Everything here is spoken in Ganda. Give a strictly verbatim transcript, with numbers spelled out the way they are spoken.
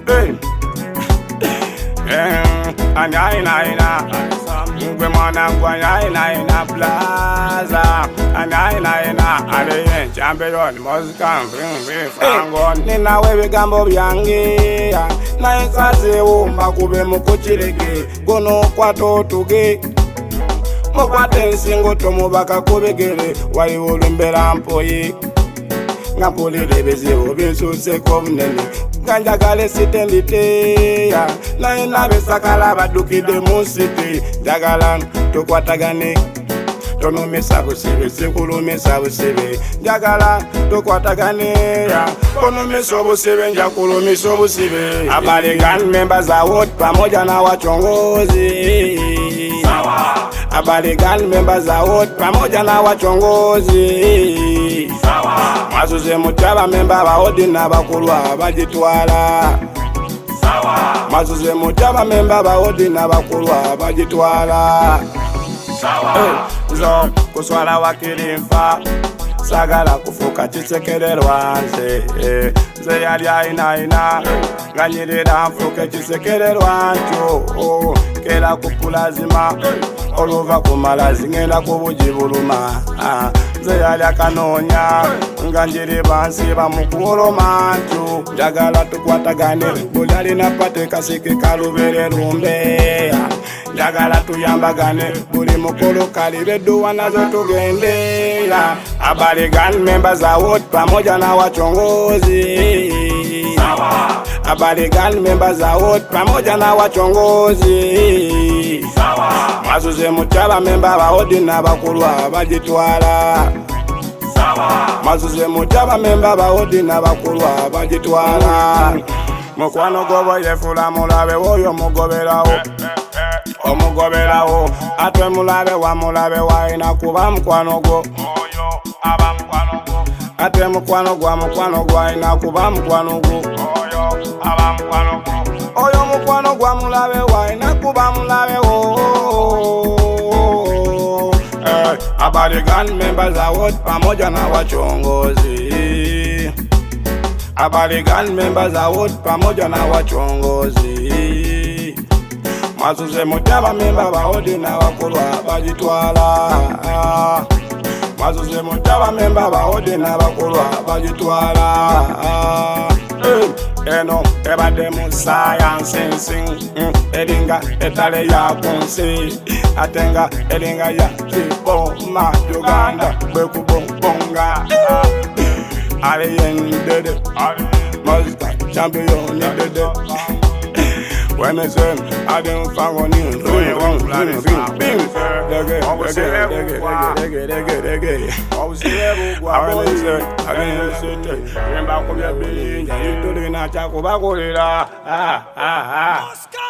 Hey. Anya ina ina, ngwe mwana ngwanya ina ina plaza. Anya ina ina, ale champion muzika mvimvi frango. Nina wewe gambo byange, na ikaze umba kube mukuchirege, gono kwa totuge. Mukwate nsingo tomubaka kubegere, wali ulumbera mpoyi. Ngapulire bezibu binsuseko bunene, ganjagale sitenditeya. Na ina besakala badukide musiti, jagala tukwatagane. Tonumisa busibe, sikulumisa busibe, jagala tukwatagane. Tonumisa busibe, njakulumisa busibe. Habari gang members are wote pamoja na wachongozi. Habari gang members are wote pamoja na wachongozi. Mazuze mutaba memba baodi na bakulwa bajitwala. Mazuze mutaba memba baodi na bakulwa bajitwala. Hey, zo kuswala wakirimfa, sagala kufuka chisekererwa nze. Hey, ze yali aina ina, nganyirira mfuke chisekererwa ncho. Oh, kela kupulazima, oluva kumalazi ngenda kubujibuluma. Ah, ze yali akanonya, nganjiri bansi bamukuloma ncho. Jagala tukwatagane, bulali napate kasike kalubere rumbe. Jagala tuyambagane, buli mukolo kalibedu wanazo tugende. Habari gang members are wote pamoja na wachongozi. Habari gang members are wote pamoja na wachongozi. Mazuze mutaba memba baodi na bakulwa bajitwala. Mazuze mutaba memba baodi na bakulwa bajitwala. Mukwano gobo yefula mulabe woyo mugoberawo. Omugoberawo atwe mulabe wa mulabe waina kuba mukwano gwo. Oyo aba mukwano gwo. Atwe mukwano gwa mukwano gwaina kuba mukwano gwo. Oyo aba mukwano gwo. Oyo mukwano gwa mulabe waina kuba mulabe wo. Eh, habari gang members are wote pamoja na wachongozi. Habari gang members are wote pamoja na wachongozi. Mazuze mutaba memba baodi na bakulwa bajitwala. Mazuze mutaba memba baodi na bakulwa bajitwala. Eno ebade mu science sing, edinga etale ya kunsi, atenga edinga ya tipo ma Uganda bekubonga. Ale yendede, muzika champion dede. When I say I don't find one new, do you want to bing, bing, dege, dege, dege, dege, dege. I was here, I was there, I didn't sit there. Remember, come here, Billy, you do the night, I go back, ah, ah, ah.